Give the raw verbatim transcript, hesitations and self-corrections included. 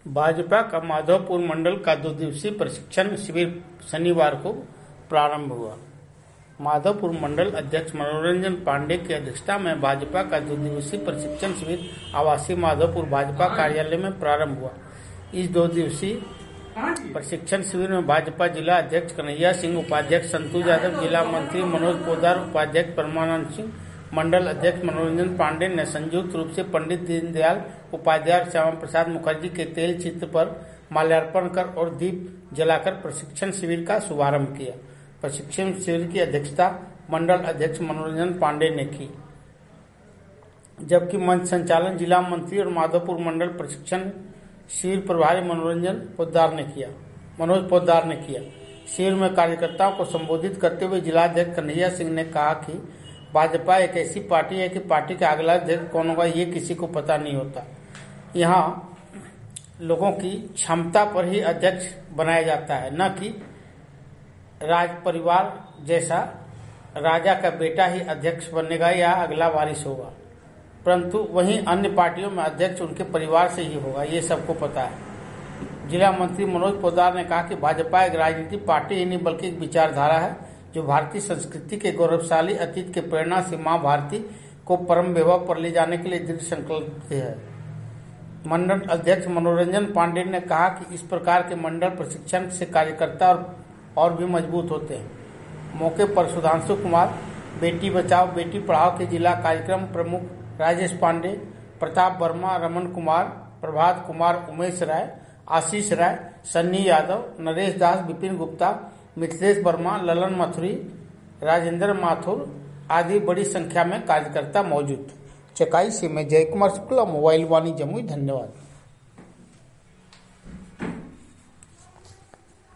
भाजपा का माधोपुर मंडल का दो दिवसीय प्रशिक्षण शिविर शनिवार को प्रारंभ हुआ। माधोपुर मंडल अध्यक्ष मनोरंजन पांडे की अध्यक्षता में भाजपा का दो दिवसीय प्रशिक्षण शिविर आवासीय माधोपुर भाजपा कार्यालय में प्रारंभ हुआ। इस दो दिवसीय प्रशिक्षण शिविर में भाजपा जिला अध्यक्ष कन्हैया सिंह, उपाध्यक्ष संतू यादव, जिला मंत्री मनोज पोद्दार, उपाध्यक्ष परमानंद सिंह, मंडल अध्यक्ष मनोरंजन पांडे ने संयुक्त रूप से पंडित दीनदयाल उपाध्याय और श्यामा प्रसाद मुखर्जी के तेल चित्र पर माल्यार्पण कर और दीप जलाकर प्रशिक्षण शिविर का शुभारंभ किया। प्रशिक्षण शिविर की अध्यक्षता मंडल अध्यक्ष मनोरंजन पांडे ने की, जबकि मंच संचालन जिला मंत्री और माधोपुर मंडल प्रशिक्षण शिविर प्रभारी मनोरंजन पोद्दार ने किया मनोज पोद्दार ने किया। शिविर में कार्यकर्ताओं को संबोधित करते हुए जिलाध्यक्ष कन्हैया सिंह ने कहा कि भाजपा एक ऐसी पार्टी है कि पार्टी का अगला अध्यक्ष कौन होगा ये किसी को पता नहीं होता। यहाँ लोगों की क्षमता पर ही अध्यक्ष बनाया जाता है, न कि राज परिवार जैसा राजा का बेटा ही अध्यक्ष बनेगा या अगला वारिस होगा, परंतु वहीं अन्य पार्टियों में अध्यक्ष उनके परिवार से ही होगा, ये सबको पता है। जिला मंत्री मनोज पोद्दार ने कहा कि भाजपा एक राजनीतिक पार्टी ही नहीं बल्कि एक विचारधारा है जो भारतीय संस्कृति के गौरवशाली अतीत के प्रेरणा से मां भारती को परम वैभव पर ले जाने के लिए दृढ़ संकल्प है। मंडल अध्यक्ष मनोरंजन पांडे ने कहा कि इस प्रकार के मंडल प्रशिक्षण से कार्यकर्ता और, और भी मजबूत होते हैं। मौके पर सुधांशु कुमार, बेटी बचाओ बेटी पढ़ाओ के जिला कार्यक्रम प्रमुख राजेश पांडे, प्रताप वर्मा, रमन कुमार, प्रभात कुमार, उमेश राय, आशीष राय, सन्नी यादव, नरेश दास, विपिन गुप्ता, मिथिलेश वर्मा, ललन मथुरी, राजेंद्र माथुर आदि बड़ी संख्या में कार्यकर्ता मौजूद। चकाई से मैं जय कुमार शुक्ला, मोबाइल वाणी जमुई। धन्यवाद।